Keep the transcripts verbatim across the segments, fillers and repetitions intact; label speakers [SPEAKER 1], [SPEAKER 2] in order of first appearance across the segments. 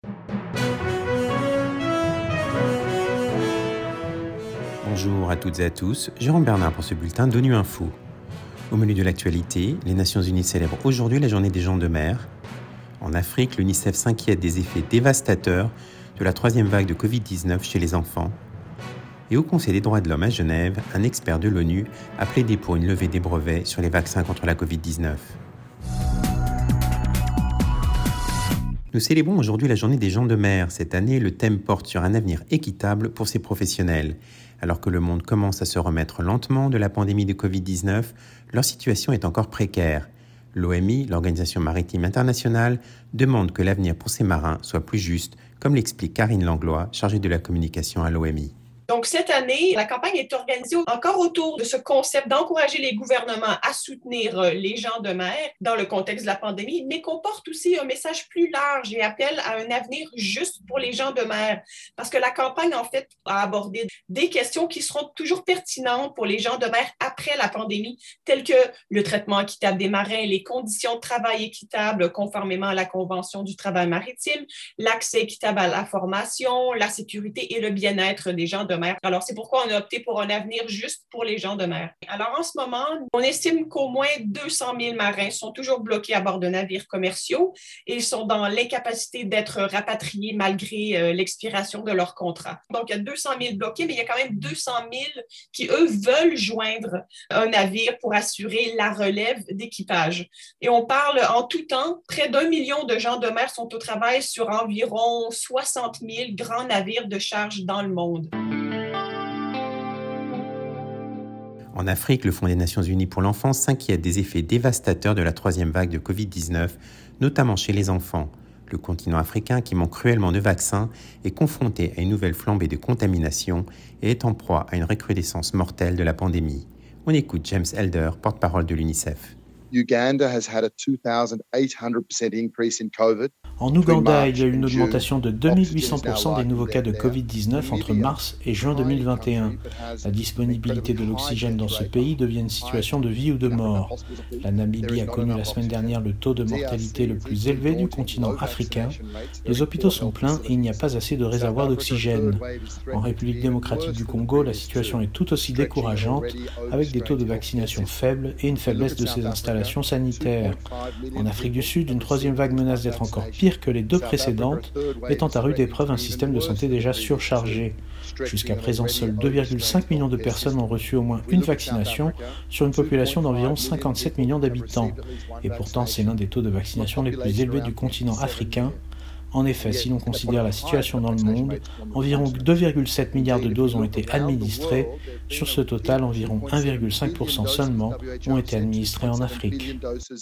[SPEAKER 1] Bonjour à toutes et à tous, Jérôme Bernard pour ce bulletin d'ONU Info. Au menu de l'actualité, les Nations Unies célèbrent aujourd'hui la journée des gens de mer. En Afrique, l'UNICEF s'inquiète des effets dévastateurs de la troisième vague de covid dix-neuf chez les enfants. Et au Conseil des droits de l'homme à Genève, un expert de l'ONU a plaidé pour une levée des brevets sur les vaccins contre la covid dix-neuf. Nous célébrons aujourd'hui la journée des gens de mer. Cette année, le thème porte sur un avenir équitable pour ces professionnels. Alors que le monde commence à se remettre lentement de la pandémie de covid dix-neuf, leur situation est encore précaire. L'O M I, l'Organisation maritime internationale, demande que l'avenir pour ces marins soit plus juste, comme l'explique Karine Langlois, chargée de la communication à l'O M I.
[SPEAKER 2] Donc, cette année, la campagne est organisée encore autour de ce concept d'encourager les gouvernements à soutenir les gens de mer dans le contexte de la pandémie, mais comporte aussi un message plus large et appelle à un avenir juste pour les gens de mer. Parce que la campagne, en fait, a abordé des questions qui seront toujours pertinentes pour les gens de mer après la pandémie, telles que le traitement équitable des marins, les conditions de travail équitables conformément à la Convention du travail maritime, l'accès équitable à la formation, la sécurité et le bien-être des gens de mer. Alors, c'est pourquoi on a opté pour un avenir juste pour les gens de mer. Alors, en ce moment, on estime qu'au moins deux cent mille marins sont toujours bloqués à bord de navires commerciaux et ils sont dans l'incapacité d'être rapatriés malgré euh, l'expiration de leur contrat. Donc, il y a deux cent mille bloqués, mais il y a quand même deux cent mille qui, eux, veulent joindre un navire pour assurer la relève d'équipage. Et on parle en tout temps, près d'un million de gens de mer sont au travail sur environ soixante mille grands navires de charge dans le monde.
[SPEAKER 1] En Afrique, le Fonds des Nations Unies pour l'enfance s'inquiète des effets dévastateurs de la troisième vague de covid dix-neuf, notamment chez les enfants. Le continent africain, qui manque cruellement de vaccins, est confronté à une nouvelle flambée de contamination et est en proie à une recrudescence mortelle de la pandémie. On écoute James Elder, porte-parole de l'UNICEF.
[SPEAKER 3] Uganda has had a two thousand eight hundred percent increase in COVID.
[SPEAKER 4] En Ouganda, il y a eu une augmentation de deux mille huit cents pour cent des nouveaux cas de covid dix-neuf entre mars et juin deux mille vingt et un. La disponibilité de l'oxygène dans ce pays devient une situation de vie ou de mort. La Namibie a connu la semaine dernière le taux de mortalité le plus élevé du continent africain. Les hôpitaux sont pleins et il n'y a pas assez de réservoirs d'oxygène. En République démocratique du Congo, la situation est tout aussi décourageante, avec des taux de vaccination faibles et une faiblesse de ses installations sanitaires. En Afrique du Sud, une troisième vague menace d'être encore pire que les deux précédentes, mettant à rude épreuve un système de santé déjà surchargé. Jusqu'à présent, seuls deux virgule cinq millions de personnes ont reçu au moins une vaccination sur une population d'environ cinquante-sept millions d'habitants. Et pourtant, c'est l'un des taux de vaccination les plus élevés du continent africain. En effet, si l'on considère la situation dans le monde, environ deux virgule sept milliards de doses ont été administrées. Sur ce total, environ un virgule cinq pour cent seulement ont été administrées en Afrique.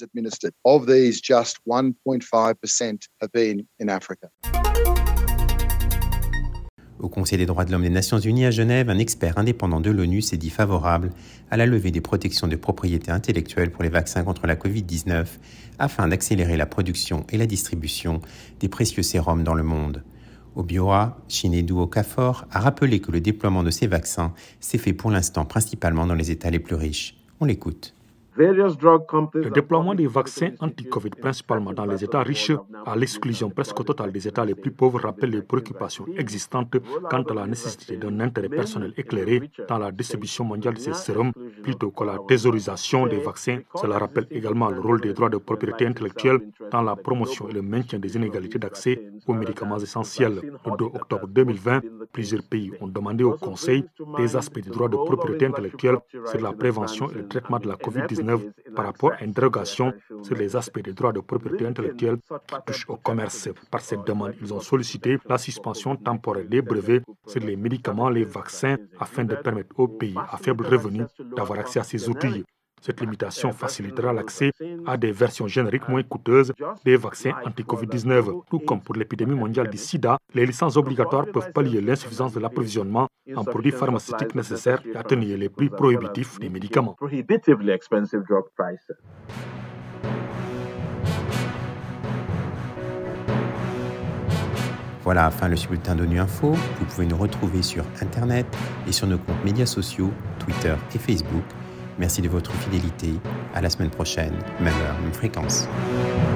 [SPEAKER 1] Au Conseil des droits de l'homme des Nations Unies à Genève, un expert indépendant de l'ONU s'est dit favorable à la levée des protections de propriété intellectuelle pour les vaccins contre la covid dix-neuf afin d'accélérer la production et la distribution des précieux sérums dans le monde. Obiora Chinedu Okafor a rappelé que le déploiement de ces vaccins s'est fait pour l'instant principalement dans les États les plus riches. On l'écoute.
[SPEAKER 5] Le déploiement des vaccins anti-Covid, principalement dans les États riches, à l'exclusion presque totale des États les plus pauvres, rappelle les préoccupations existantes quant à la nécessité d'un intérêt personnel éclairé dans la distribution mondiale de ces sérums, plutôt que la thésaurisation des vaccins. Cela rappelle également le rôle des droits de propriété intellectuelle dans la promotion et le maintien des inégalités d'accès aux médicaments essentiels. Le deux octobre deux mille vingt, plusieurs pays ont demandé au Conseil des aspects des droits de propriété intellectuelle sur la prévention et le traitement de la covid dix-neuf par rapport à une dérogation sur les aspects des droits de propriété intellectuelle qui touchent au commerce. Par cette demande, ils ont sollicité la suspension temporaire des brevets sur les médicaments, les vaccins, afin de permettre aux pays à faible revenu d'avoir accès à ces outils. Cette limitation facilitera l'accès à des versions génériques moins coûteuses des vaccins anti-covid dix-neuf. Tout comme pour l'épidémie mondiale du sida, les licences obligatoires peuvent pallier l'insuffisance de l'approvisionnement en produits pharmaceutiques nécessaires et atténuer les prix prohibitifs des médicaments.
[SPEAKER 1] Voilà, fin le bulletin d'ONU Info. Vous pouvez nous retrouver sur Internet et sur nos comptes médias sociaux, Twitter et Facebook. Merci de votre fidélité. À la semaine prochaine, même heure, même fréquence.